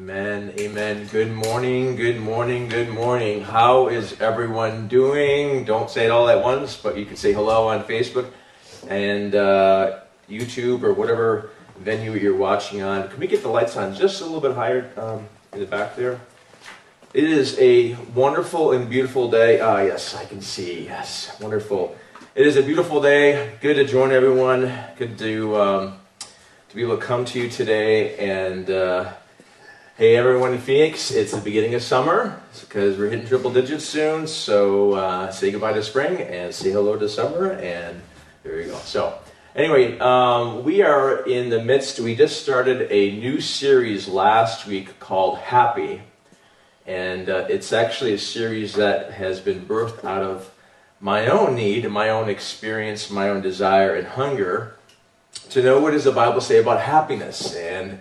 Amen, amen. Good morning, good morning, good morning. How is everyone doing? Don't say it all at once, but you can say hello on Facebook and YouTube or whatever venue you're watching on. Can we get the lights on just a little bit higher in the back there? It is a wonderful and beautiful day. Yes, I can see. Yes, wonderful. It is a beautiful day. Good to join everyone. Good to be able to come to you today. And hey, everyone in Phoenix, it's the beginning of summer because we're hitting triple digits soon. So say goodbye to spring and say hello to summer. And there you go. So anyway, we are in the midst. We just started a new series last week called Happy. And it's actually a series that has been birthed out of my own need, my own experience, my own desire and hunger to know what does the Bible say about happiness. And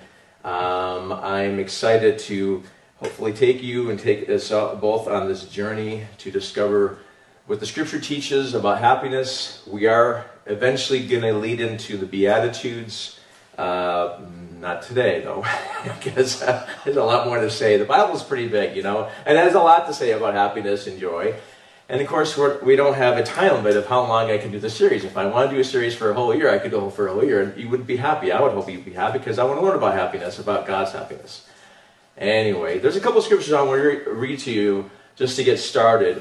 I'm excited to hopefully take you and take us both on this journey to discover what the Scripture teaches about happiness. We are eventually going to lead into the Beatitudes. Not today, though, because there's a lot more to say. The Bible's pretty big, and it has a lot to say about happiness and joy. And of course, we don't have a time limit of how long I can do the series. If I want to do a series for a whole year, I could do it for a whole year, and you wouldn't be happy. I would hope you'd be happy because I want to learn about happiness, about God's happiness. Anyway, there's a couple of scriptures I want to read to you just to get started.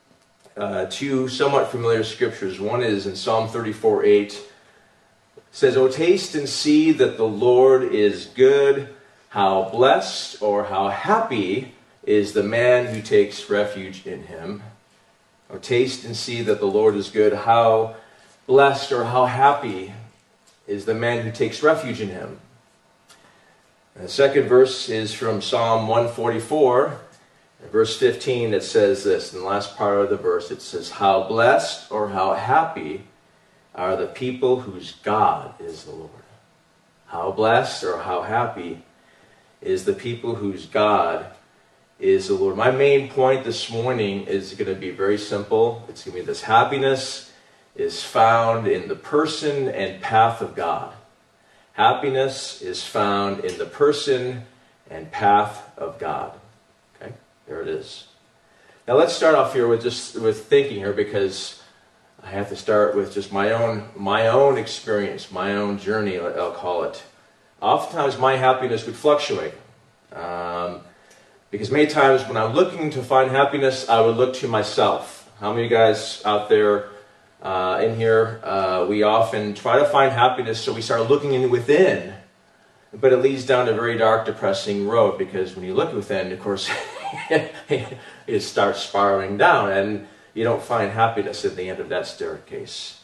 Two somewhat familiar scriptures. One is in Psalm 34:8. It says, "O taste and see that the Lord is good. How blessed or how happy is the man who takes refuge in him." Or taste and see that the Lord is good. How blessed or how happy is the man who takes refuge in him. And the second verse is from Psalm 144, verse 15. It says this, in the last part of the verse, it says, "How blessed or how happy are the people whose God is the Lord." How blessed or how happy is the people whose God is the Lord. My main point this morning is going to be very simple. It's going to be this: happiness is found in the person and path of God. Happiness is found in the person and path of God. Okay, there it is. Now let's start off here with thinking here, because I have to start with just my own experience, my own journey, I'll call it. Oftentimes my happiness would fluctuate. Because many times when I'm looking to find happiness, I would look to myself. How many of you guys out there in here, we often try to find happiness, so we start looking within, but it leads down a very dark, depressing road, because when you look within, of course, it starts spiraling down, and you don't find happiness at the end of that staircase.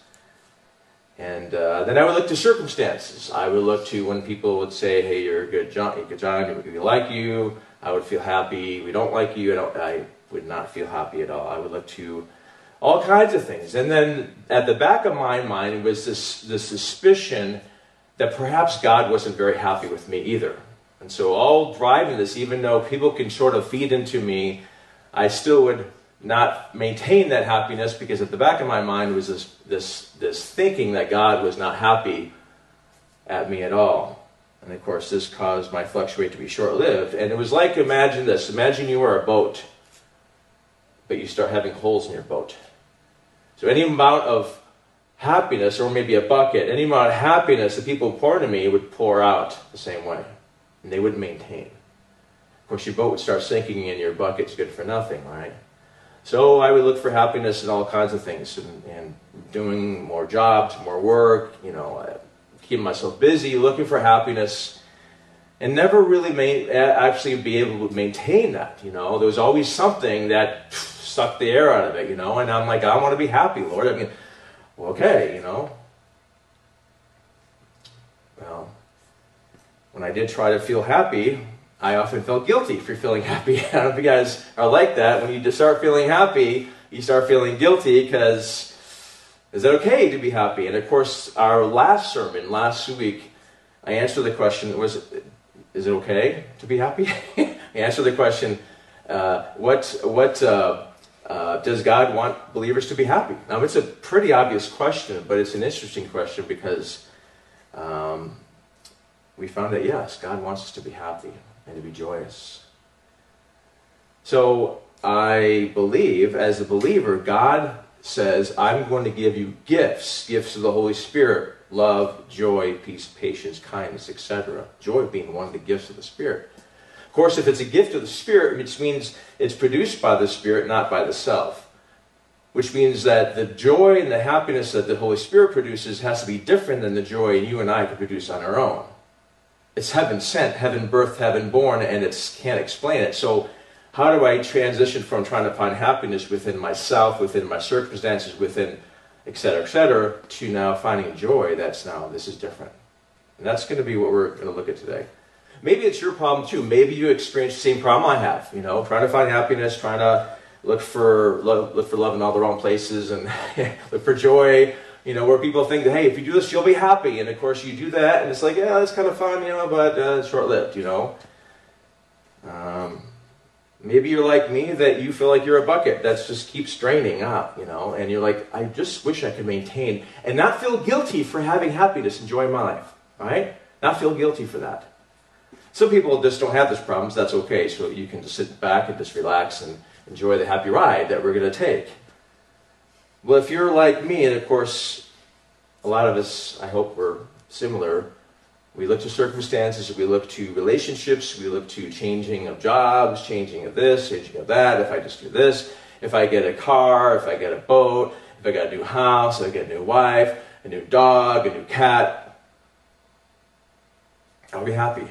And then I would look to circumstances. I would look to when people would say, "Hey, you're a good John, we like you," I would feel happy. "We don't like you," I would not feel happy at all. I would look to all kinds of things. And then at the back of my mind was this suspicion that perhaps God wasn't very happy with me either. And so all driving this, even though people can sort of feed into me, I still would not maintain that happiness, because at the back of my mind was this thinking that God was not happy at me at all. And of course, this caused my fluctuate to be short-lived. And it was like, imagine this. Imagine you are a boat, but you start having holes in your boat. So any amount of happiness, or maybe a bucket, any amount of happiness that people pour into me would pour out the same way. And they wouldn't maintain. Of course, your boat would start sinking and your bucket's good for nothing, right? So I would look for happiness in all kinds of things, and doing more jobs, more work, keeping myself busy, looking for happiness, and never really actually be able to maintain that. There was always something that sucked the air out of it, and I'm like, I want to be happy, Lord. I mean, well, okay, Well, when I did try to feel happy, I often felt guilty for feeling happy. I don't know if you guys are like that. When you just start feeling happy, you start feeling guilty, because is it okay to be happy? And of course, our last sermon, last week, I answered the question, is it okay to be happy? I answered the question, what does God want believers to be happy? Now, it's a pretty obvious question, but it's an interesting question, because we found that, yes, God wants us to be happy. and to be joyous. So I believe, as a believer, God says, I'm going to give you gifts of the Holy Spirit: love, joy, peace, patience, kindness, etc. Joy being one of the gifts of the Spirit. Of course, if it's a gift of the Spirit, which means it's produced by the Spirit, not by the self. Which means that the joy and the happiness that the Holy Spirit produces has to be different than the joy you and I can produce on our own. It's heaven sent, heaven birthed, heaven born, and it can't explain it. So how do I transition from trying to find happiness within myself, within my circumstances, within etc., to now finding joy that's now, this is different. And that's going to be what we're going to look at today. Maybe it's your problem too. Maybe you experience the same problem I have, trying to find happiness, trying to look for love in all the wrong places, and look for joy, where people think that, hey, if you do this, you'll be happy. And of course you do that, and it's like, yeah, that's kind of fun, but it's short-lived, Maybe you're like me, that you feel like you're a bucket that's just keeps draining up, and you're like, I just wish I could maintain and not feel guilty for having happiness and joy in my life, right? Not feel guilty for that. Some people just don't have these problems. That's okay. So you can just sit back and just relax and enjoy the happy ride that we're going to take. Well, if you're like me, and of course, a lot of us, I hope we're similar, we look to circumstances, we look to relationships, we look to changing of jobs, changing of this, changing of that. If I just do this, if I get a car, if I get a boat, if I get a new house, if I get a new wife, a new dog, a new cat, I'll be happy.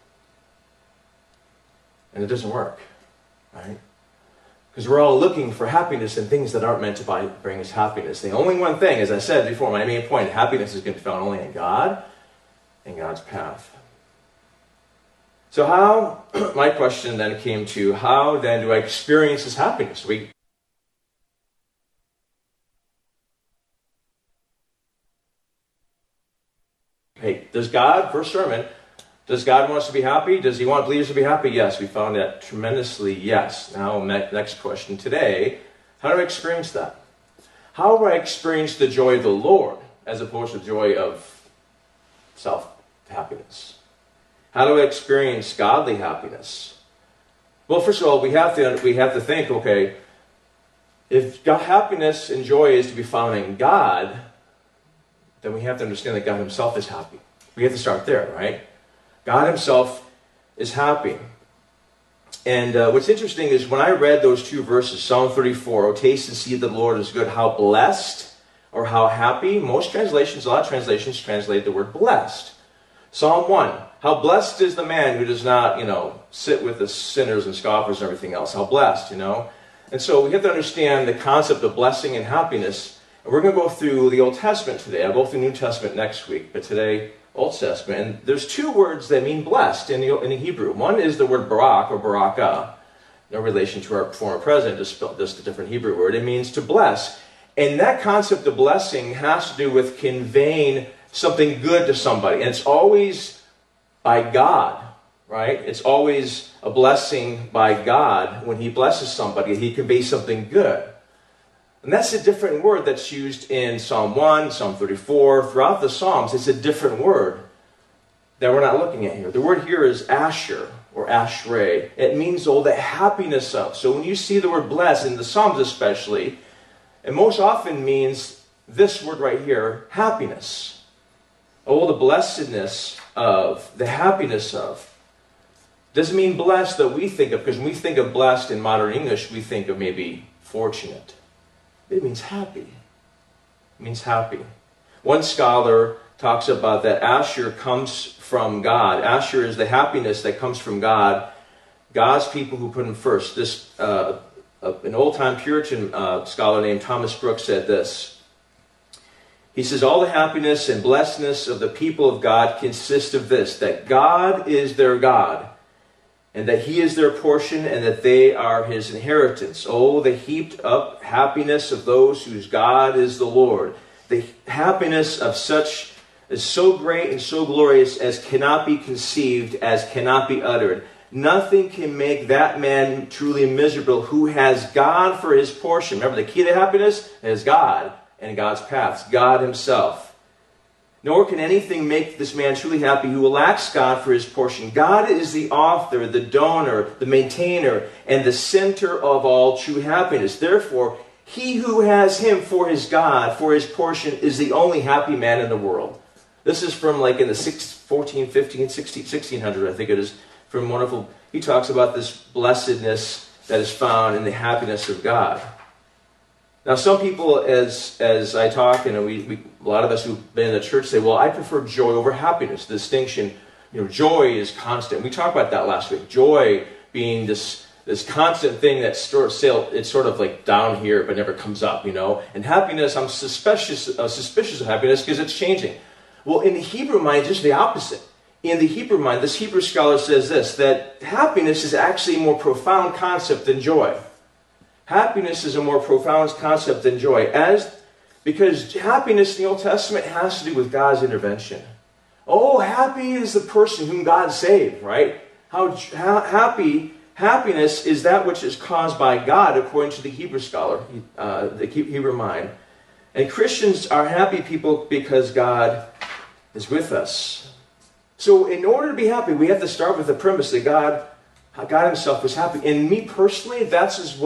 And it doesn't work, right? Because we're all looking for happiness in things that aren't meant to bring us happiness. The only one thing, as I said before, my main point, happiness is going to be found only in God and God's path. So my question then came to, how then do I experience this happiness? Hey, does God, first sermon, does God want us to be happy? Does he want believers to be happy? Yes, we found that tremendously yes. Now, next question today, how do I experience that? How do I experience the joy of the Lord as opposed to the joy of self-happiness? How do I experience godly happiness? Well, first of all, we have to think, okay, if happiness and joy is to be found in God, then we have to understand that God himself is happy. We have to start there, right? God himself is happy. And what's interesting is when I read those two verses, Psalm 34, "Oh, taste and see that the Lord is good," how blessed or how happy, a lot of translations translate the word blessed. Psalm 1, how blessed is the man who does not, sit with the sinners and scoffers and everything else. How blessed, And so we have to understand the concept of blessing and happiness. And we're going to go through the Old Testament today. I'll go through New Testament next week, but today, Old Testament. And there's two words that mean blessed in the Hebrew. One is the word barak or baraka. No relation to our former president, just a different Hebrew word. It means to bless. And that concept of blessing has to do with conveying something good to somebody. And it's always by God, right? It's always a blessing by God. When he blesses somebody, he conveys something good. And that's a different word that's used in Psalm 1, Psalm 34. Throughout the Psalms, it's a different word that we're not looking at here. The word here is asher or ashrei. It means, the happiness of. So when you see the word blessed, in the Psalms especially, it most often means this word right here, happiness. The blessedness of, the happiness of. Doesn't mean blessed that we think of, because when we think of blessed in modern English, we think of maybe fortunate. It means happy. It means happy. One scholar talks about that Asher comes from God. Asher is the happiness that comes from God. God's people who put him first. An old-time Puritan scholar named Thomas Brooks said this. He says, all the happiness and blessedness of the people of God consist of this, that God is their God, and that he is their portion, and that they are his inheritance. Oh, the heaped up happiness of those whose God is the Lord. The happiness of such is so great and so glorious as cannot be conceived, as cannot be uttered. Nothing can make that man truly miserable who has God for his portion. Remember, the key to happiness is God and God's paths, God himself. Nor can anything make this man truly happy who lacks God for his portion. God is the author, the donor, the maintainer, and the center of all true happiness. Therefore, he who has him for his God, for his portion, is the only happy man in the world. This is from like in the 1600, I think it is, from wonderful. He talks about this blessedness that is found in the happiness of God. Now, some people, as I talk, and a lot of us who've been in the church say, well, I prefer joy over happiness. The distinction, joy is constant. We talked about that last week. Joy being this constant thing that's it's sort of like down here but never comes up, And happiness, I'm suspicious of happiness because it's changing. Well, in the Hebrew mind, it's just the opposite. In the Hebrew mind, this Hebrew scholar says this, that happiness is actually a more profound concept than joy. Happiness is a more profound concept than joy, because happiness in the Old Testament has to do with God's intervention. Oh, happy is the person whom God saved, right? Happiness is that which is caused by God, according to the Hebrew scholar, the Hebrew mind. And Christians are happy people because God is with us. So in order to be happy, we have to start with the premise that God himself was happy. And me personally, that is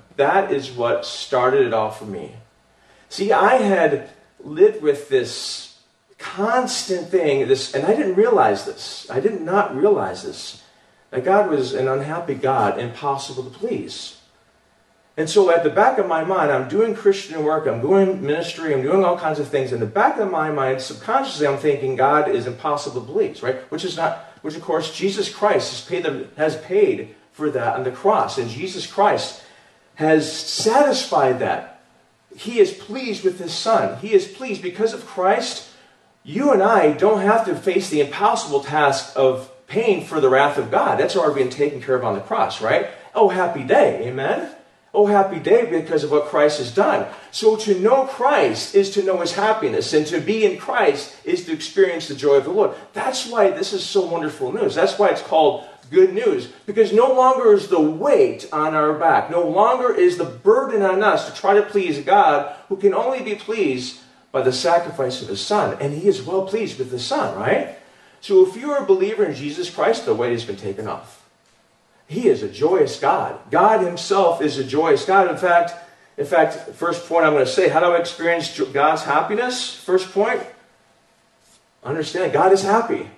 what started it all for me. See, I had lived with this constant thing, and I didn't realize this. I did not realize this. That God was an unhappy God, impossible to please. And so at the back of my mind, I'm doing Christian work, I'm doing ministry, I'm doing all kinds of things. In the back of my mind, subconsciously, I'm thinking God is impossible to please, right? Which of course, Jesus Christ has paid for that on the cross. And Jesus Christ has satisfied that. He is pleased with his Son. He is pleased because of Christ. You and I don't have to face the impossible task of paying for the wrath of God. That's already been taken care of on the cross, right? Oh, happy day. Amen? Oh, happy day because of what Christ has done. So to know Christ is to know his happiness, and to be in Christ is to experience the joy of the Lord. That's why this is so wonderful news. That's why it's called good news, because no longer is the weight on our back, no longer is the burden on us to try to please God, who can only be pleased by the sacrifice of his Son. And he is well pleased with his Son, right? So if you're a believer in Jesus Christ, the weight has been taken off. He is a joyous God. God himself is a joyous God. In fact, first point I'm going to say, how do I experience God's happiness? First point, understand God is happy.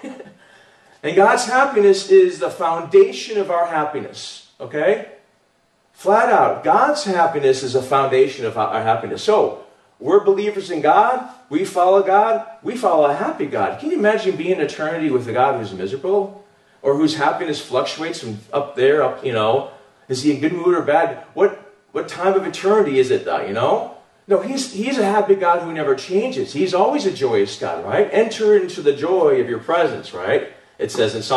And God's happiness is the foundation of our happiness. Okay? Flat out, God's happiness is a foundation of our happiness. So, we're believers in God. We follow God. We follow a happy God. Can you imagine being in eternity with a God who's miserable? Or whose happiness fluctuates from up there, Is he in good mood or bad? What time of eternity is it, though, No, he's a happy God who never changes. He's always a joyous God, right? Enter into the joy of your presence, right? It says in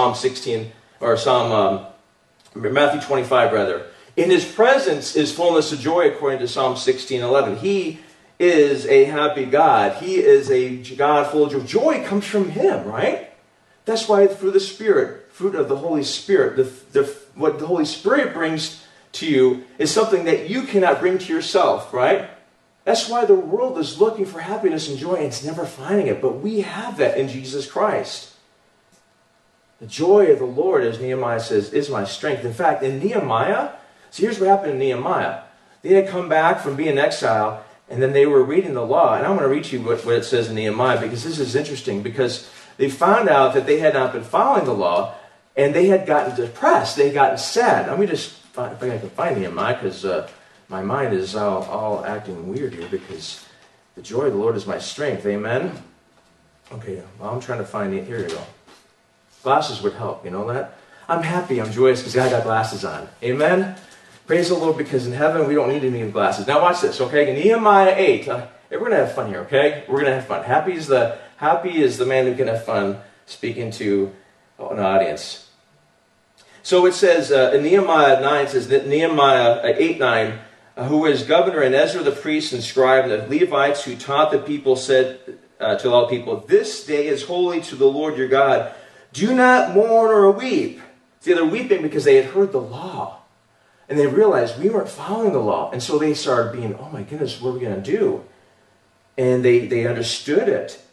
Matthew 25, rather. In his presence is fullness of joy, according to Psalm 16:11. He is a happy God. He is a God full of joy. Joy comes from him, right? That's why through the Spirit, fruit of the Holy Spirit, what the Holy Spirit brings to you is something that you cannot bring to yourself, right? That's why the world is looking for happiness and joy and it's never finding it. But we have that in Jesus Christ. The joy of the Lord, as Nehemiah says, is my strength. In fact, in Nehemiah, so here's what happened in Nehemiah. They had come back from being in exile, and then they were reading the law. And I'm going to read you what it says in Nehemiah, because this is interesting, because they found out that they had not been following the law, and they had gotten depressed. They had gotten sad. Let me just find, if I can find Nehemiah, because my mind is all acting weird here, because the joy of the Lord is my strength. Amen? Okay, well, I'm trying to find it. Here you go. Glasses would help, you know that? I'm happy, I'm joyous because I got glasses on. Amen? Praise the Lord, because in heaven we don't need any glasses. Now watch this, okay? Nehemiah 8. We're going to have fun here, okay? We're going to have fun. Happy is the man who can have fun speaking to an audience. So it says in Nehemiah 9, it says that Nehemiah 8:9, who was governor, and Ezra the priest and scribe, and the Levites who taught the people, said to all people, "This day is holy to the Lord your God. Do not mourn or weep." See, they're weeping because they had heard the law. And they realized we weren't following the law. And so they started being, oh my goodness, what are we going to do? And they understood it.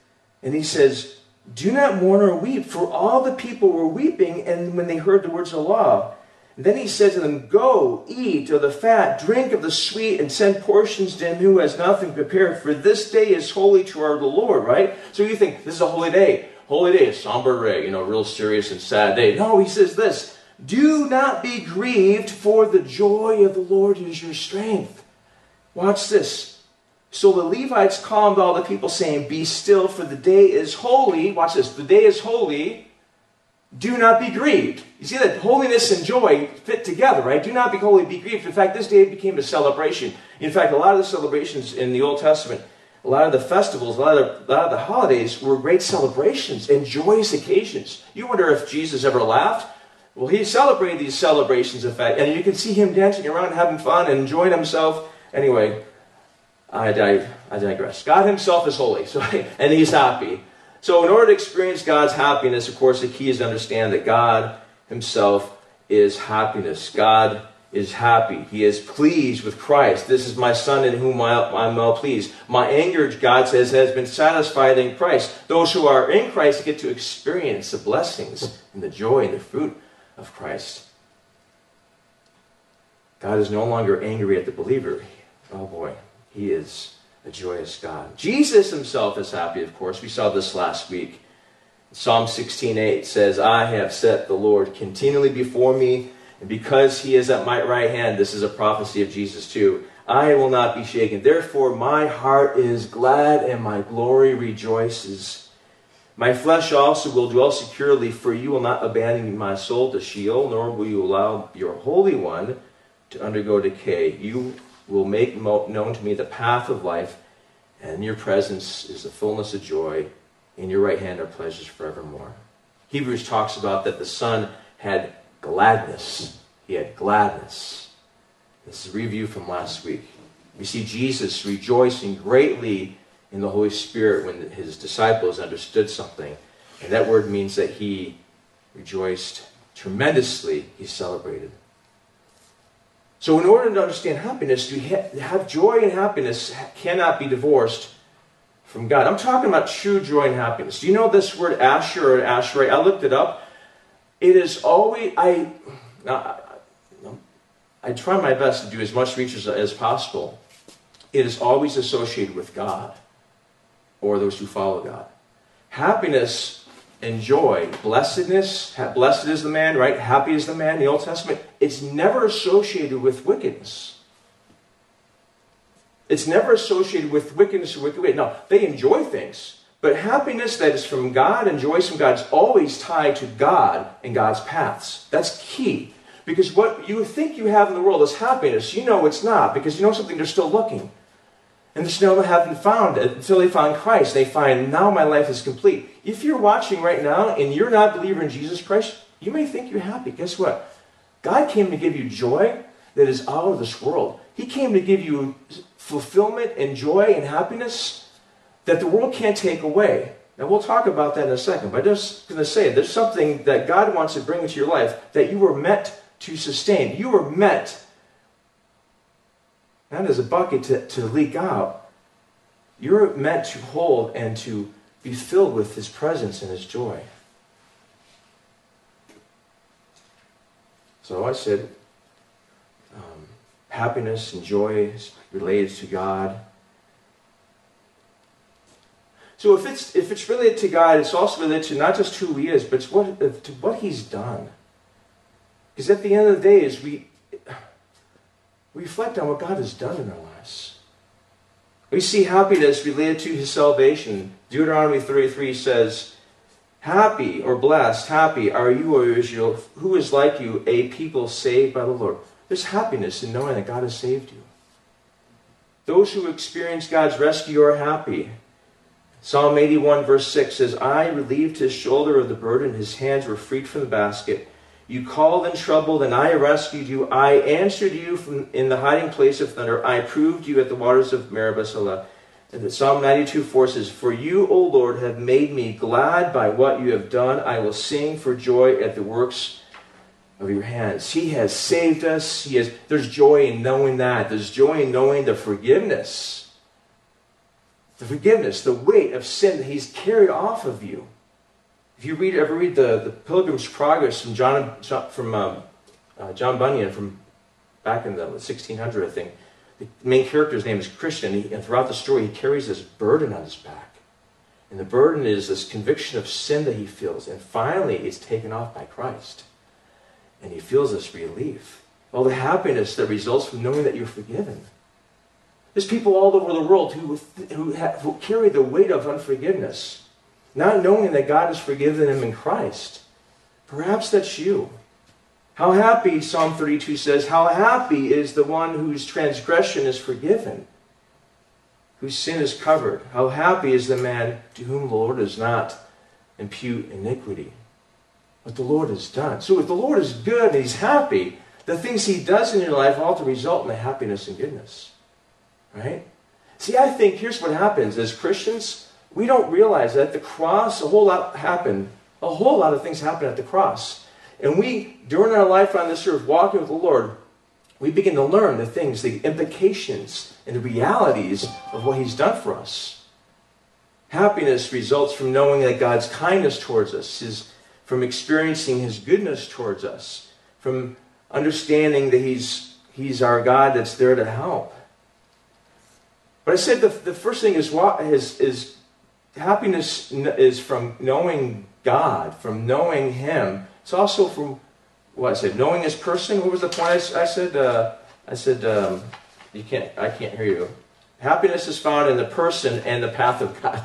And he says, do not mourn or weep, for all the people were weeping and when they heard the words of the law. And then he said to them, go, eat of the fat, drink of the sweet, and send portions to him who has nothing prepared, for this day is holy to our Lord, right? So you think, this is a holy day. Holy day, a somber day, real serious and sad day. No, he says this, do not be grieved, for the joy of the Lord is your strength. Watch this. So the Levites calmed all the people, saying, be still, for the day is holy. Watch this. The day is holy. Do not be grieved. You see that holiness and joy fit together, right? Do not be holy, be grieved. In fact, this day became a celebration. In fact, a lot of the celebrations in the Old Testament, a lot of the festivals, a lot of the holidays were great celebrations and joyous occasions. You wonder if Jesus ever laughed? Well, he celebrated these celebrations, in fact, and you can see him dancing around, having fun, and enjoying himself. Anyway, I digress. God himself is holy, and he's happy. So in order to experience God's happiness, of course, the key is to understand that God himself is happiness. God is happy. He is pleased with Christ. This is my Son in whom I'm well pleased. My anger, God says, has been satisfied in Christ. Those who are in Christ get to experience the blessings and the joy and the fruit of Christ. God is no longer angry at the believer. Oh boy. He is a joyous God. Jesus himself is happy, of course. We saw this last week. Psalm 16:8 says, I have set the Lord continually before me, and because he is at my right hand, this is a prophecy of Jesus too, I will not be shaken. Therefore my heart is glad and my glory rejoices. My flesh also will dwell securely, for you will not abandon my soul to Sheol, nor will you allow your Holy One to undergo decay. You will make known to me the path of life, and in your presence is the fullness of joy. In your right hand are pleasures forevermore. Hebrews talks about that the Son had gladness. He had gladness. This is a review from last week. We see Jesus rejoicing greatly in the Holy Spirit when his disciples understood something. And that word means that he rejoiced tremendously. He celebrated. So in order to understand happiness, to have joy and happiness cannot be divorced from God. I'm talking about true joy and happiness. Do you know this word Asher or Asherah? I looked it up. It is always, I try my best to do as much research as possible. It is always associated with God or those who follow God. Happiness and joy, blessedness, blessed is the man, right? Happy is the man in the Old Testament. It's never associated with wickedness. It's never associated with wickedness or wicked way. No, they enjoy things. But happiness that is from God and joy from God is always tied to God and God's paths. That's key. Because what you think you have in the world is happiness, you know it's not. Because you know something, they're still looking. And they still haven't found it until they find Christ. They find, now my life is complete. If you're watching right now and you're not a believer in Jesus Christ, you may think you're happy. Guess what? God came to give you joy that is out of this world. He came to give you fulfillment and joy and happiness that the world can't take away. Now we'll talk about that in a second, but I'm just going to say there's something that God wants to bring into your life that you were meant to sustain. You were meant, not as a bucket to leak out. You're meant to hold and to be filled with his presence and his joy. So I said, happiness and joy is related to God. So if it's related to God, it's also related to not just who he is, but to what he's done. Because at the end of the day, as we reflect on what God has done in our lives, we see happiness related to his salvation. Deuteronomy 33 says, happy or blessed, happy are you, O Israel, who is like you, a people saved by the Lord. There's happiness in knowing that God has saved you. Those who experience God's rescue are happy. Psalm 81 verse 6 says, I relieved his shoulder of the burden, his hands were freed from the basket. You called in trouble, and I rescued you. I answered you from in the hiding place of thunder. I proved you at the waters of Meribah, Selah. And Psalm 92:4 says, for you, O Lord, have made me glad by what you have done. I will sing for joy at the works of your hands. He has saved us. There's joy in knowing that. There's joy in knowing the forgiveness The forgiveness, the weight of sin that he's carried off of you. If you ever read the Pilgrim's Progress from John Bunyan from back in the 1600, I think, the main character's name is Christian, and throughout the story he carries this burden on his back. And the burden is this conviction of sin that he feels, and finally it's taken off by Christ. And he feels this relief. All the happiness that results from knowing that you're forgiven. There's people all over the world who carry the weight of unforgiveness, not knowing that God has forgiven them in Christ. Perhaps that's you. How happy, Psalm 32 says, how happy is the one whose transgression is forgiven, whose sin is covered. How happy is the man to whom the Lord does not impute iniquity. What the Lord has done. So if the Lord is good and he's happy, the things he does in your life ought to result in the happiness and goodness. Right? See, I think here's what happens. As Christians, we don't realize that at the cross, a whole lot of things happen at the cross. And we, during our life on this earth, walking with the Lord, we begin to learn the things, the implications, and the realities of what he's done for us. Happiness results from knowing that God's kindness towards us, from experiencing his goodness towards us, from understanding that he's our God that's there to help. But I said the first thing is happiness is from knowing God, from knowing him. It's also from what I said, knowing his person. What was the point I said? I can't hear you. Happiness is found in the person and the path of God.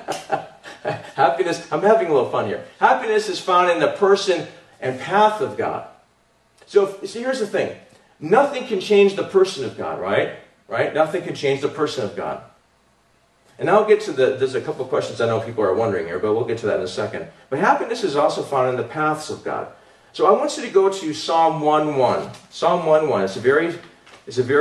Happiness, I'm having a little fun here. Happiness is found in the person and path of God. So here's the thing. Nothing can change the person of God, right? Right? Nothing can change the person of God. And I'll get to there's a couple of questions I know people are wondering here, but we'll get to that in a second. But happiness is also found in the paths of God. So I want you to go to Psalm 1:1. Psalm 1:1. It's a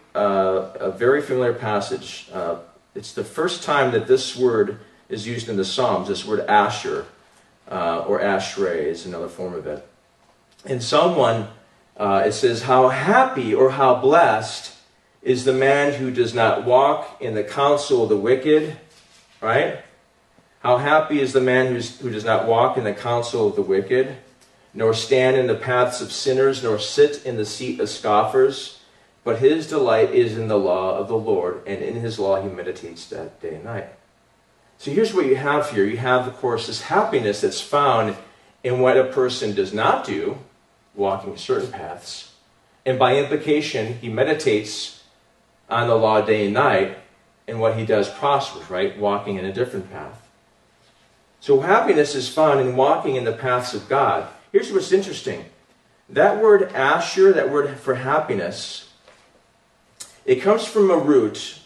very familiar passage. It's the first time that this word is used in the Psalms. This word Asher, or Ashrei is another form of it. In Psalm 1, it says, "How happy or how blessed is the man who does not walk in the counsel of the wicked," right? How happy is the man who does not walk in the counsel of the wicked, nor stand in the paths of sinners, nor sit in the seat of scoffers, but his delight is in the law of the Lord, and in his law he meditates that day and night. So here's what you have here. You have, of course, this happiness that's found in what a person does not do, walking certain paths, and by implication, he meditates on the law day and night, and what he does prospers, right? Walking in a different path. So happiness is found in walking in the paths of God. Here's what's interesting. That word Asher, that word for happiness, it comes from a root,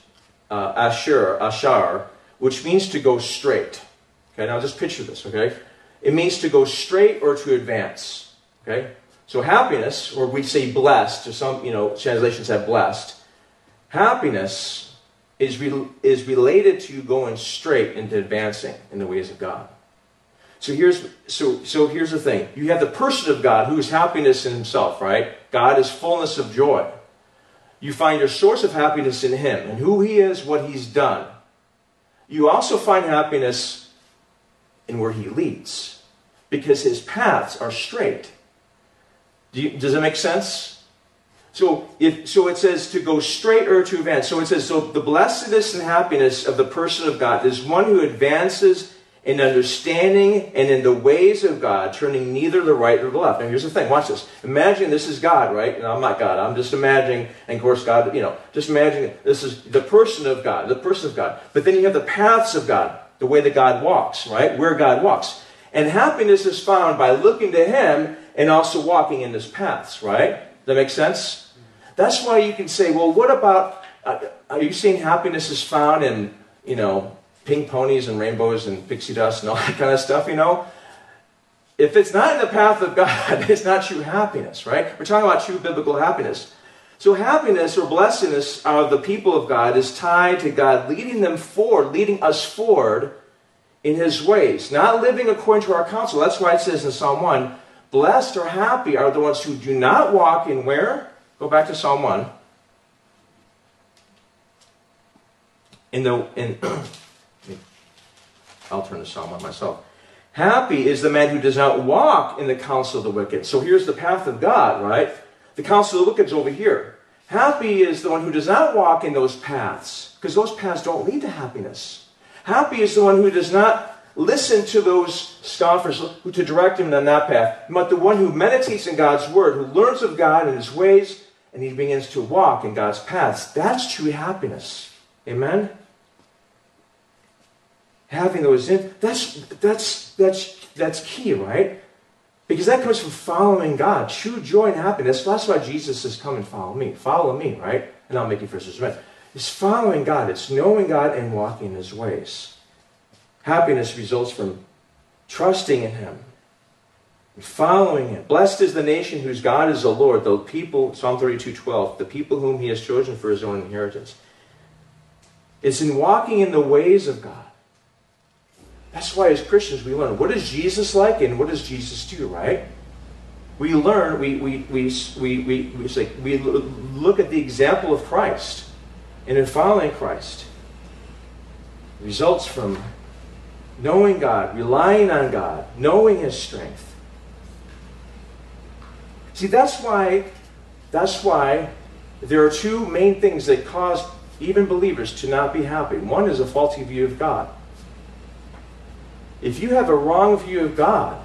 ashar, which means to go straight. Okay, now just picture this, okay? It means to go straight or to advance. Okay? So happiness, or we say blessed, or some, translations have blessed. Happiness is related to going straight into advancing in the ways of God. So here's the thing. You have the person of God who is happiness in himself, right? God is fullness of joy. You find your source of happiness in him and who he is, what he's done. You also find happiness in where he leads because his paths are straight. Does that make sense? So it says to go straight or to advance. So it says, so the blessedness and happiness of the person of God is one who advances in understanding and in the ways of God, turning neither the right nor the left. Now here's the thing, watch this. Imagine this is God, right? And I'm not God, I'm just imagining, and of course God, just imagine this is the person of God, But then you have the paths of God, the way that God walks, right? Where God walks. And happiness is found by looking to him and also walking in his paths, right? Does that make sense? That's why you can say, well, what about, are you saying happiness is found in, pink ponies and rainbows and pixie dust and all that kind of stuff, If it's not in the path of God, it's not true happiness, right? We're talking about true biblical happiness. So happiness or blessedness of the people of God is tied to God leading us forward in his ways, not living according to our counsel. That's why it says in Psalm 1, blessed or happy are the ones who do not walk in where? Go back to Psalm 1. I'll turn the psalm on myself. Happy is the man who does not walk in the counsel of the wicked. So here's the path of God, right? The counsel of the wicked is over here. Happy is the one who does not walk in those paths, because those paths don't lead to happiness. Happy is the one who does not listen to those scoffers who to direct him on that path, but the one who meditates in God's word, who learns of God and his ways, and he begins to walk in God's paths. That's true happiness. Amen? Having those in, that's key, right? Because that comes from following God. True joy and happiness. That's why Jesus says, come and follow me. Follow me, right? And I'll make you fishers of men. It's following God. It's knowing God and walking in his ways. Happiness results from trusting in him, and following him. Blessed is the nation whose God is the Lord, the people, Psalm 32:12, the people whom he has chosen for his own inheritance. It's in walking in the ways of God. That's why as Christians we learn, what is Jesus like and what does Jesus do, right? We learn, we look at the example of Christ. And in following Christ, it results from knowing God, relying on God, knowing his strength. See, that's why there are two main things that cause even believers to not be happy. One is a faulty view of God. If you have a wrong view of God,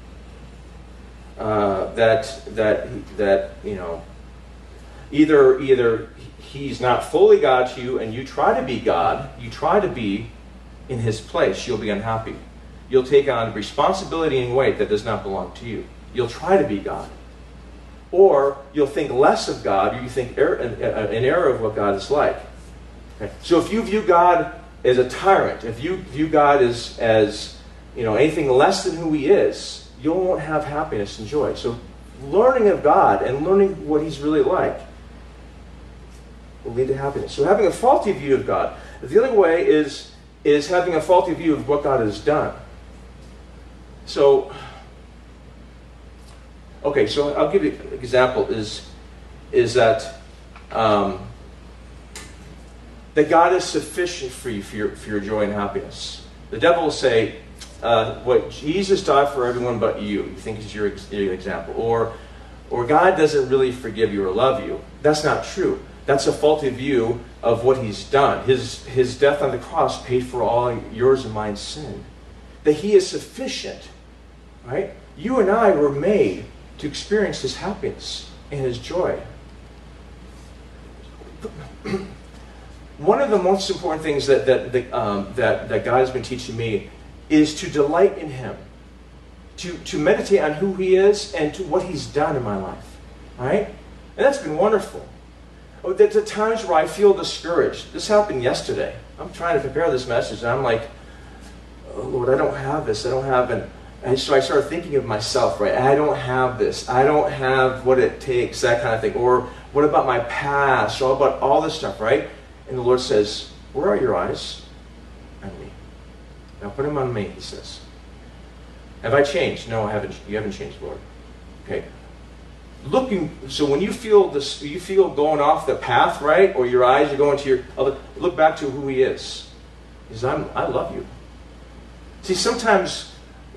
either he's not fully God to you and you try to be God, you try to be in his place, you'll be unhappy. You'll take on responsibility and weight that does not belong to you. You'll try to be God. Or you'll think less of God, or you think an error of what God is like. Okay? So if you view God as a tyrant, if you view God as anything less than who he is, you won't have happiness and joy. So learning of God and learning what he's really like will lead to happiness. So having a faulty view of God. The other way is having a faulty view of what God has done. So, okay, so I'll give you an example is that that God is sufficient for you for your joy and happiness. The devil will say, what Jesus died for everyone but you. You think is your example. Or God doesn't really forgive you or love you. That's not true. That's a faulty view of what he's done. His death on the cross paid for all yours and mine's sin. That he is sufficient. Right? You and I were made to experience his happiness and his joy. One of the most important things that God has been teaching me is to delight in him, to meditate on who he is and to what he's done in my life, right? And that's been wonderful. There's the times where I feel discouraged. This happened yesterday. I'm trying to prepare this message, and I'm like, oh, Lord, I don't have this. I don't have it. And so I started thinking of myself, right? I don't have this. I don't have what it takes, that kind of thing. Or what about my past? Or about all this stuff, right? And the Lord says, where are your eyes? On me. Now put them on me, he says. Have I changed? No, I haven't. You haven't changed, Lord. Okay. So when you feel this, you feel going off the path, right? Or your eyes are going to your other, look back to who he is. He says, I love you. See, sometimes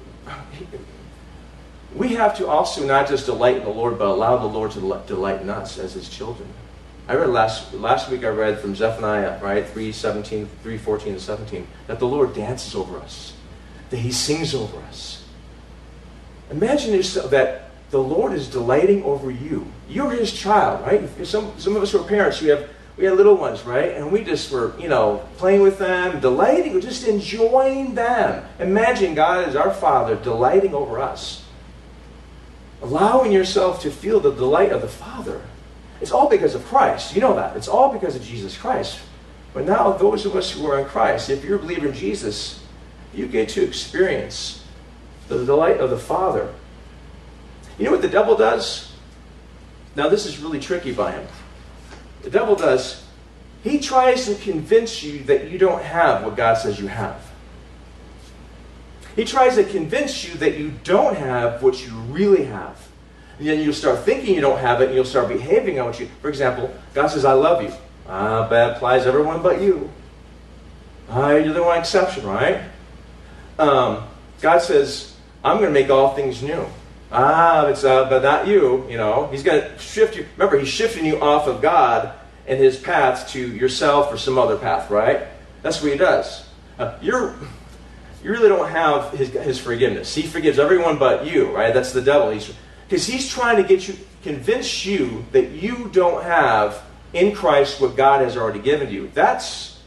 we have to also not just delight in the Lord, but allow the Lord to delight in us as his children. I read last week I read from Zephaniah, right, 3:14 and 17, that the Lord dances over us, that he sings over us. Imagine yourself that the Lord is delighting over you. You're his child, right? Some of us who are parents, we had little ones, right? And we just were, playing with them, delighting, just enjoying them. Imagine God as our Father delighting over us. Allowing yourself to feel the delight of the Father. It's all because of Christ. You know that. It's all because of Jesus Christ. But now those of us who are in Christ, if you're a believer in Jesus, you get to experience the delight of the Father. You know what the devil does? Now this is really tricky by him. The devil does, he tries to convince you that you don't have what God says you have. He tries to convince you that you don't have what you really have. And then you'll start thinking you don't have it, and you'll start behaving on what you... For example, God says, I love you. That applies to everyone but you. You're the one exception, right? God says, I'm going to make all things new. But not you, He's going to shift you. Remember, He's shifting you off of God and His path to yourself or some other path, right? That's what He does. You really don't have his forgiveness. He forgives everyone but you, right? That's the devil. Because he's trying to convince you that you don't have in Christ what God has already given you. That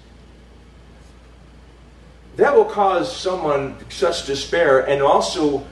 will cause someone such despair, and also,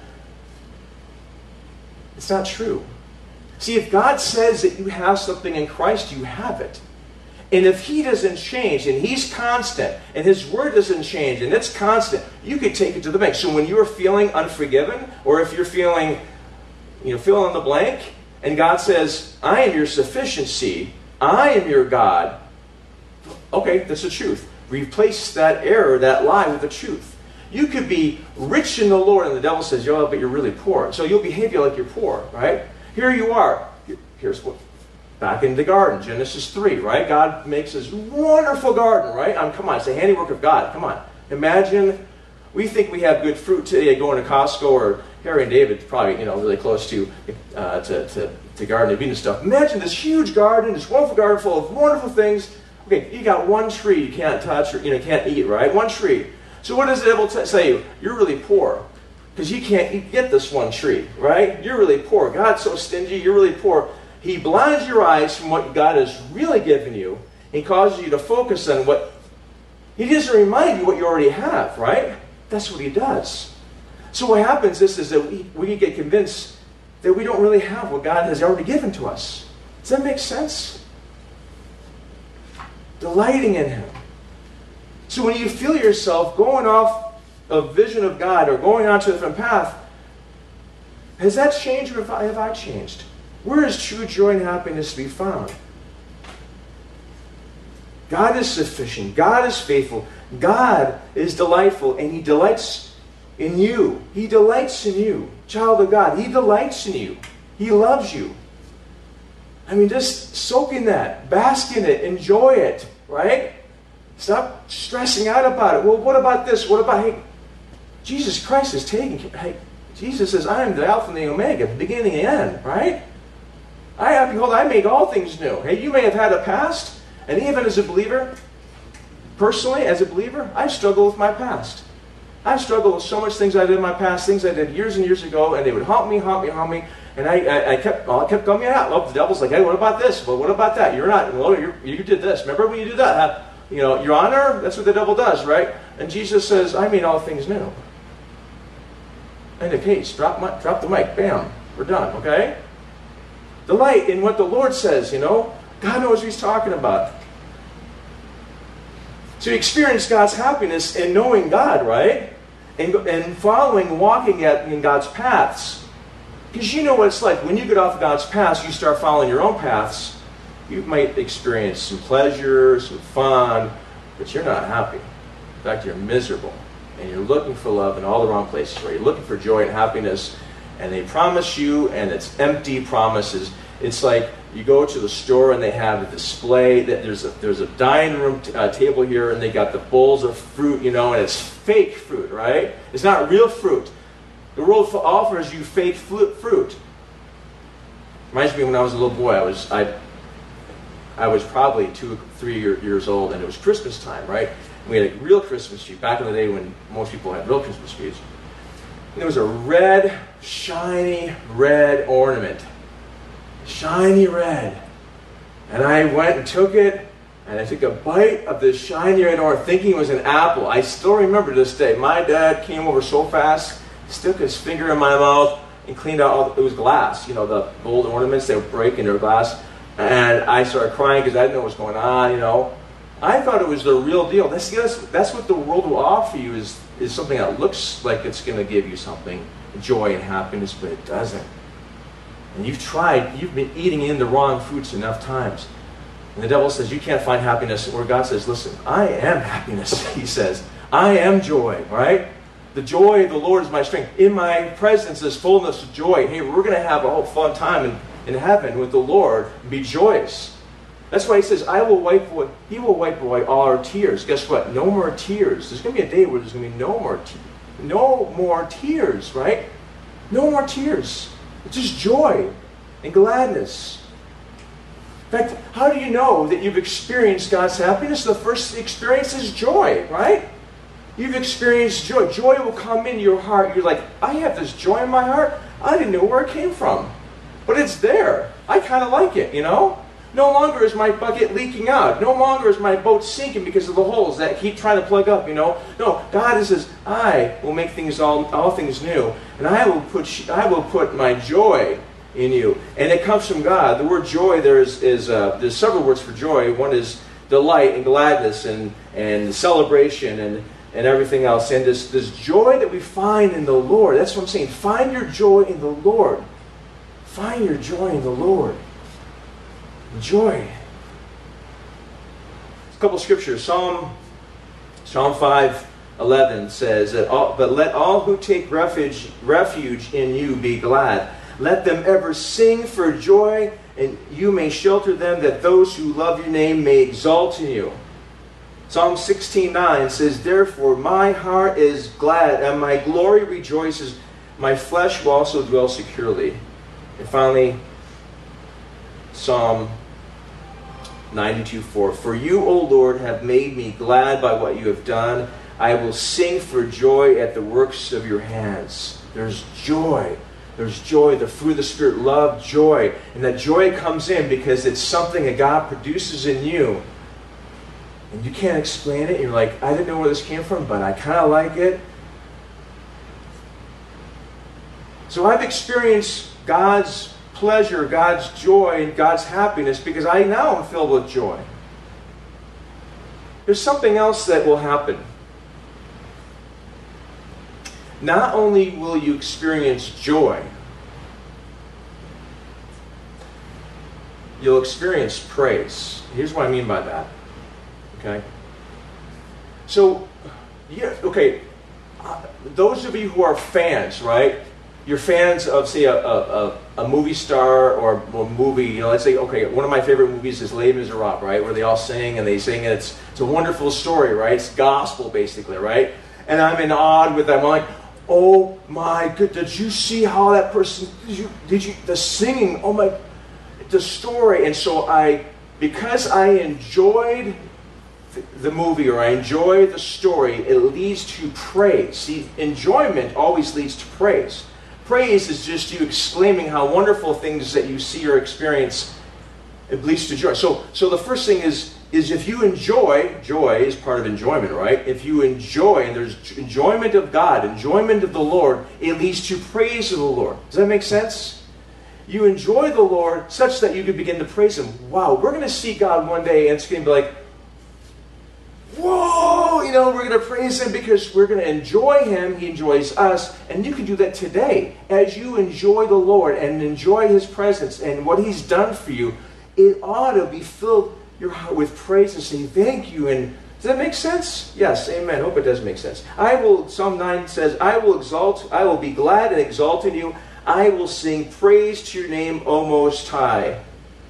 it's not true. See, if God says that you have something in Christ, you have it. And if He doesn't change, and He's constant, and His Word doesn't change, and it's constant, you could take it to the bank. So when you're feeling unforgiven, or if you're feeling, fill in the blank, and God says, I am your sufficiency, I am your God, okay, that's the truth. Replace that error, that lie, with the truth. You could be rich in the Lord, and the devil says, but you're really poor. So you'll behave like you're poor, right? Here you are. Here's what. Back in the garden, Genesis 3, right? God makes this wonderful garden, right? Come on, it's the handiwork of God. Come on. Imagine, we think we have good fruit today going to Costco, or Harry and David, probably, really close to Garden of Eden stuff. Imagine this huge garden, this wonderful garden full of wonderful things. Okay, you got one tree you can't touch or can't eat, right? One tree. So what does the devil say? You're really poor because you can't get this one tree, right? You're really poor. God's so stingy. You're really poor. He blinds your eyes from what God has really given you. He causes you to focus on what... He doesn't remind you what you already have, right? That's what He does. So what happens is that we get convinced that we don't really have what God has already given to us. Does that make sense? Delighting in Him. So when you feel yourself going off a vision of God or going onto a different path, has that changed, or have I changed? Where is true joy and happiness to be found? God is sufficient. God is faithful. God is delightful, and He delights in you. He delights in you. Child of God, He delights in you. He loves you. Just soak in that. Bask in it. Enjoy it. Right? Stop stressing out about it. Well, what about this? What about... Jesus Christ is taking... Jesus says, I am the Alpha and the Omega, the beginning and the end. Right? Behold, I make all things new. Hey, you may have had a past, and even as a believer, personally, as a believer, I struggle with my past. I struggled with so much things I did in my past, things I did years and years ago, and they would haunt me, and I kept coming out. Well, the devil's like, hey, what about this? Well, what about that? You're not, well, you did this. Remember when you did that? Your Honor, that's what the devil does, right? And Jesus says, I made all things new. End of case. Drop the mic. Bam. We're done, okay? Delight in what the Lord says, God knows what He's talking about. So you experience God's happiness in knowing God, right? And following, walking in God's paths. Because you know what it's like. When you get off God's paths, you start following your own paths. You might experience some pleasure, some fun, but you're not happy. In fact, you're miserable. And you're looking for love in all the wrong places, right? You're looking for joy and happiness, and they promise you, and it's empty promises. It's like you go to the store and they have a display that there's a dining room table here, and they got the bowls of fruit, and it's fake fruit, right? It's not real fruit. The world offers you fake fruit. Reminds me when I was a little boy. I was probably 2 or 3 years old, and it was Christmas time, right? We had a real Christmas tree back in the day when most people had real Christmas trees. And there was a red, shiny red ornament. Shiny red. And I went and took it, and I took a bite of this shiny red ornament, thinking it was an apple. I still remember this day. My dad came over so fast, stuck his finger in my mouth, and cleaned out it was glass. The gold ornaments, they would break into glass. And I started crying because I didn't know what was going on, I thought it was the real deal. That's what the world will offer you is something that looks like it's going to give you something, joy and happiness, but it doesn't. And you've been eating in the wrong foods enough times. And the devil says, you can't find happiness. Where God says, listen, I am happiness, He says. I am joy, right? The joy of the Lord is my strength. In my presence is fullness of joy. Hey, we're going to have a whole fun time in heaven with the Lord and be joyous. That's why he says, He will wipe away all our tears. Guess what? No more tears. There's going to be a day where there's going to be no more tears, right? No more tears. It's just joy and gladness. In fact, how do you know that you've experienced God's happiness? The first experience is joy, right? You've experienced joy. Joy will come into your heart. You're like, I have this joy in my heart. I didn't know where it came from. But it's there. I kind of like it, you know? No longer is my bucket leaking out. No longer is my boat sinking because of the holes that keep trying to plug up, you know? No, God says, I will make things all things new. And I will put my joy in you. And it comes from God. The word joy, there's several words for joy. One is delight and gladness and celebration and everything else. And this joy that we find in the Lord. That's what I'm saying. Find your joy in the Lord. Find your joy in the Lord. Joy. A couple of scriptures. Psalm 5:11 says, but let all who take refuge in you be glad. Let them ever sing for joy, and you may shelter them, that those who love your name may exalt in you. Psalm 16:9 says, therefore my heart is glad, and my glory rejoices. My flesh will also dwell securely. And finally, Psalm 92:4. For you, O Lord, have made me glad by what you have done. I will sing for joy at the works of your hands. There's joy. There's joy, the fruit of the Spirit, love, joy. And that joy comes in because it's something that God produces in you. And you can't explain it. You're like, I didn't know where this came from, but I kind of like it. So I've experienced God's pleasure, God's joy, and God's happiness because I now am filled with joy. There's something else that will happen. Not only will you experience joy, you'll experience praise. Here's what I mean by that. Okay? So, those of you who are fans, right? You're fans of, say, a movie star or a movie, you know, let's say, okay, one of my favorite movies is Les Miserables, right? Where they all sing and they sing and it's a wonderful story, right? It's gospel, basically, right? And I'm in awe with them. I'm like, oh my good, did you see how that person, the singing, oh my, the story. And so because I enjoyed the movie or I enjoy the story, it leads to praise. See, enjoyment always leads to praise. Praise is just you exclaiming how wonderful things that you see or experience, it leads to joy. So the first thing is if you enjoy, joy is part of enjoyment, right? If you enjoy, and there's enjoyment of God, enjoyment of the Lord, it leads to praise of the Lord. Does that make sense? You enjoy the Lord such that you can begin to praise Him. Wow, we're going to see God one day and it's going to be like, whoa, you know, we're going to praise Him because we're going to enjoy Him. He enjoys us. And you can do that today. As you enjoy the Lord and enjoy His presence and what He's done for you, it ought to be filled your heart with praise and say thank you. And does that make sense? Yes, amen. Hope it does make sense. Psalm 9 says, I will be glad and exalt in you. I will sing praise to your name, O Most High.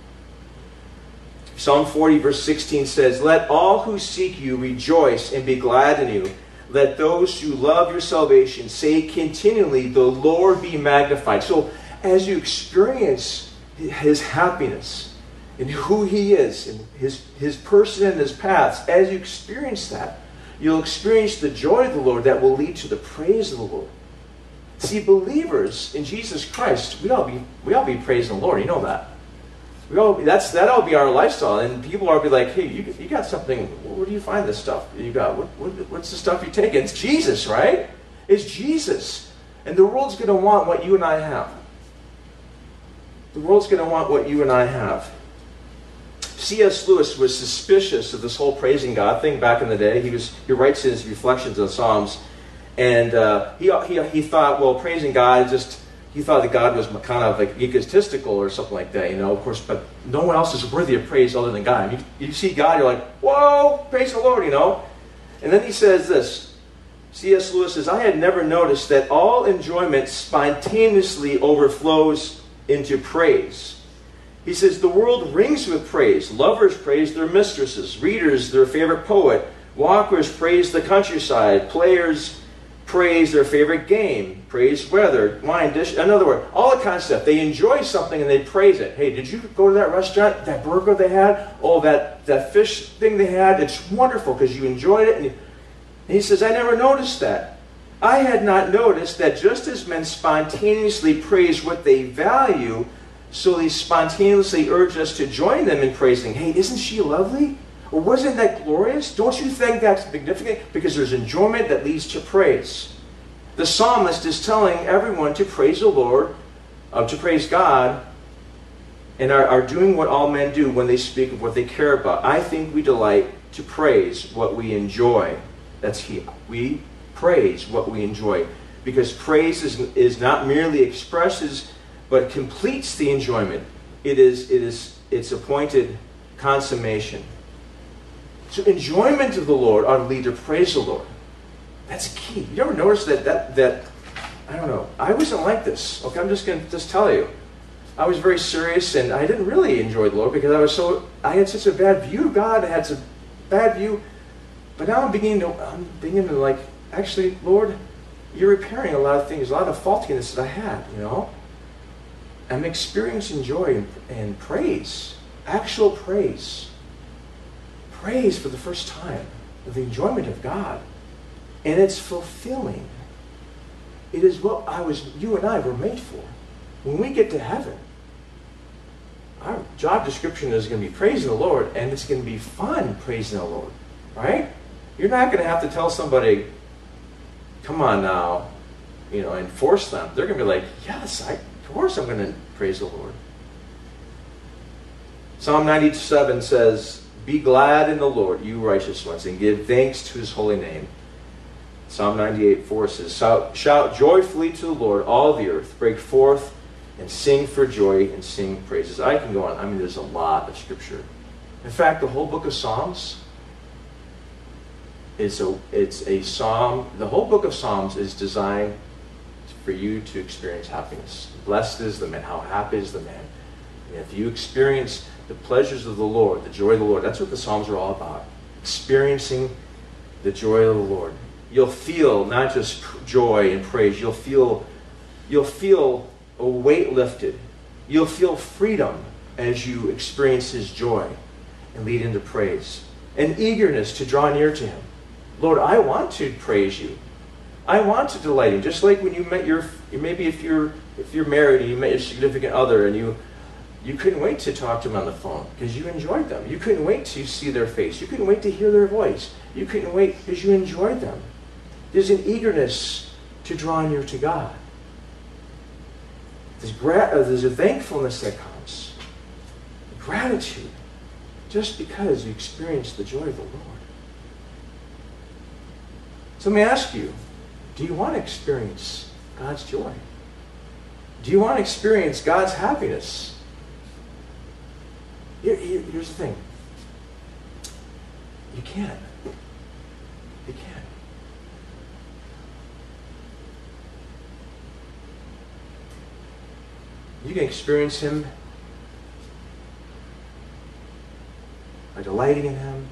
Psalm 40 verse 16 says, let all who seek you rejoice and be glad in you. Let those who love your salvation say continually, the Lord be magnified. So as you experience His happiness and who He is and His person and His paths, as you experience that, you'll experience the joy of the Lord that will lead to the praise of the Lord. See, believers in Jesus Christ, we all be praising the Lord. You know that. That'll be our lifestyle, and people will be like, "Hey, you got something? Where do you find this stuff? You got what's the stuff you take? It's Jesus, right? It's Jesus, and the world's going to want what you and I have. The world's going to want what you and I have." C.S. Lewis was suspicious of this whole praising God thing back in the day. He writes his reflections on Psalms, and he thought, well, praising God he thought that God was kind of like egotistical or something like that, you know, of course, but no one else is worthy of praise other than God. You see God, you're like, whoa, praise the Lord, you know. And then he says this, C.S. Lewis says, I had never noticed that all enjoyment spontaneously overflows into praise. He says, the world rings with praise. Lovers praise their mistresses. Readers, their favorite poet. Walkers praise the countryside. Players praise their favorite game. Praise weather, wine, dish. In other words, all the kind of stuff. They enjoy something and they praise it. Hey, did you go to that restaurant? That burger they had? Oh, that fish thing they had? It's wonderful because you enjoyed it. And he says, I never noticed that. I had not noticed that just as men spontaneously praise what they value, so they spontaneously urge us to join them in praising. Hey, isn't she lovely? Or wasn't that glorious? Don't you think that's significant? Because there's enjoyment that leads to praise. The psalmist is telling everyone to praise the Lord, to praise God, and are doing what all men do when they speak of what they care about. I think we delight to praise what we enjoy. We praise what we enjoy. Because praise is not merely expresses, but completes the enjoyment. It's appointed consummation. So enjoyment of the Lord ought to lead to praise the Lord. That's key. You ever notice that I don't know, I wasn't like this. Okay, I'm just going to tell you. I was very serious and I didn't really enjoy the Lord because I had such a bad view of God. I had such a bad view. But now I'm beginning to like, actually, Lord, you're repairing a lot of things, a lot of faultiness that I had, you know. I'm experiencing joy and praise, actual praise. Praise for the first time, the enjoyment of God. And it's fulfilling. It is what you and I were made for. When we get to heaven, our job description is going to be praising the Lord, and it's going to be fun praising the Lord. Right? You're not going to have to tell somebody, come on now, and force them. They're going to be like, yes, of course I'm going to praise the Lord. Psalm 97 says, be glad in the Lord, you righteous ones, and give thanks to his holy name. Psalm 98:4 says, shout joyfully to the Lord, all the earth. Break forth and sing for joy and sing praises. I can go on. I mean, there's a lot of scripture. In fact, the whole book of Psalms, it's a psalm. The whole book of Psalms is designed for you to experience happiness. Blessed is the man. How happy is the man? And if you experience the pleasures of the Lord, the joy of the Lord, that's what the Psalms are all about. Experiencing the joy of the Lord. You'll feel not just joy and praise. You'll feel a weight lifted. You'll feel freedom as you experience his joy and lead into praise. An eagerness to draw near to him. Lord, I want to praise you. I want to delight in. Just like when you met maybe if you're married and you met your significant other and you couldn't wait to talk to them on the phone because you enjoyed them. You couldn't wait to see their face. You couldn't wait to hear their voice. You couldn't wait because you enjoyed them. There's an eagerness to draw near to God. There's a thankfulness that comes. Gratitude. Just because you experience the joy of the Lord. So let me ask you, do you want to experience God's joy? Do you want to experience God's happiness? Here's the thing. You can. You can. You can experience him by delighting in him,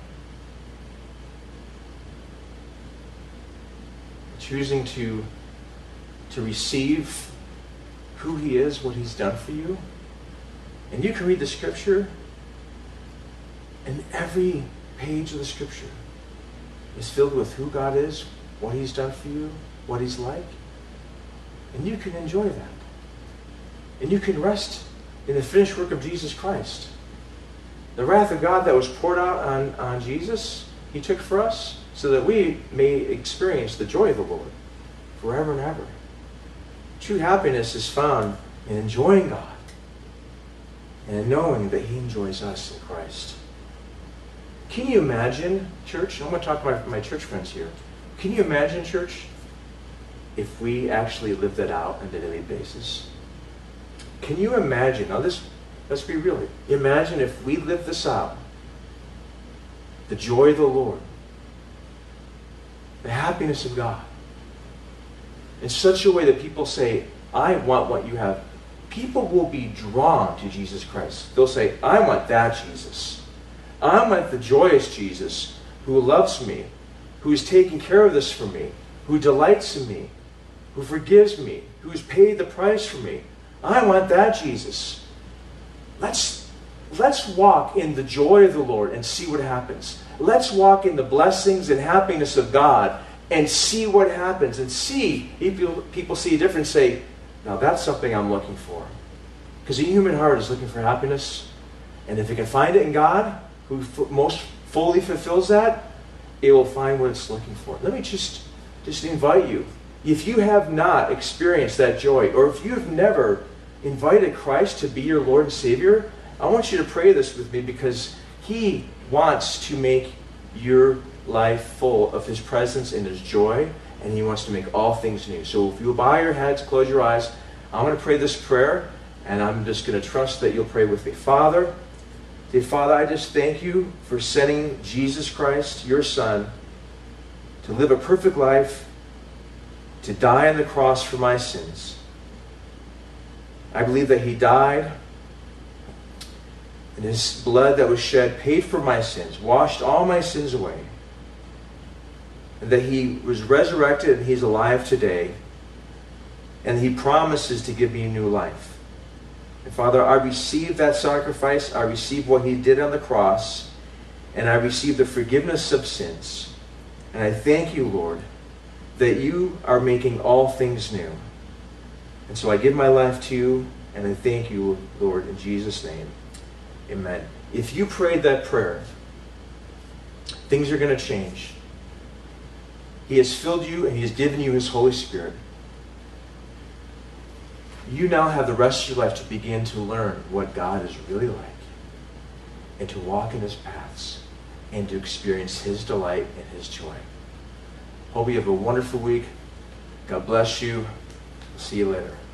choosing to receive who he is, what he's done for you. And you can read the scripture, and every page of the scripture is filled with who God is, what he's done for you, what he's like. And you can enjoy that. And you can rest in the finished work of Jesus Christ. The wrath of God that was poured out on Jesus, he took for us, so that we may experience the joy of the Lord forever and ever. True happiness is found in enjoying God and in knowing that he enjoys us in Christ. Can you imagine, church? I'm going to talk to my church friends here. Can you imagine, church, if we actually lived that out on a daily basis? Can you imagine? Now let's be real. Imagine if we lived this out. The joy of the Lord. The happiness of God. In such a way that people say, I want what you have. people will be drawn to Jesus Christ. They'll say, I want that Jesus. I want the joyous Jesus who loves me, who's taking care of this for me, who delights in me, who forgives me, who's paid the price for me. I want that Jesus. Let's walk in the joy of the Lord and see what happens. Let's walk in the blessings and happiness of God and see what happens. And see, if people see a difference, say, now that's something I'm looking for. Because the human heart is looking for happiness. And if it can find it in God, who most fully fulfills that, it will find what it's looking for. Let me just invite you. If you have not experienced that joy, or if you have never invited Christ to be your Lord and Savior, I want you to pray this with me, because He wants to make your life full of His presence and His joy, and He wants to make all things new. So if you'll bow your heads, close your eyes, I'm going to pray this prayer, and I'm just going to trust that you'll pray with me. Father, dear Father, I just thank you for sending Jesus Christ, your Son, to live a perfect life, to die on the cross for my sins. I believe that He died, and His blood that was shed paid for my sins, washed all my sins away, and that He was resurrected and He's alive today, and He promises to give me a new life. And Father, I receive that sacrifice, I receive what He did on the cross, and I receive the forgiveness of sins. And I thank you, Lord, that you are making all things new. And so I give my life to you, and I thank you, Lord, in Jesus' name. Amen. If you prayed that prayer, things are going to change. He has filled you and He has given you His Holy Spirit. You now have the rest of your life to begin to learn what God is really like, and to walk in His paths, and to experience His delight and His joy. Hope you have a wonderful week. God bless you. See you later.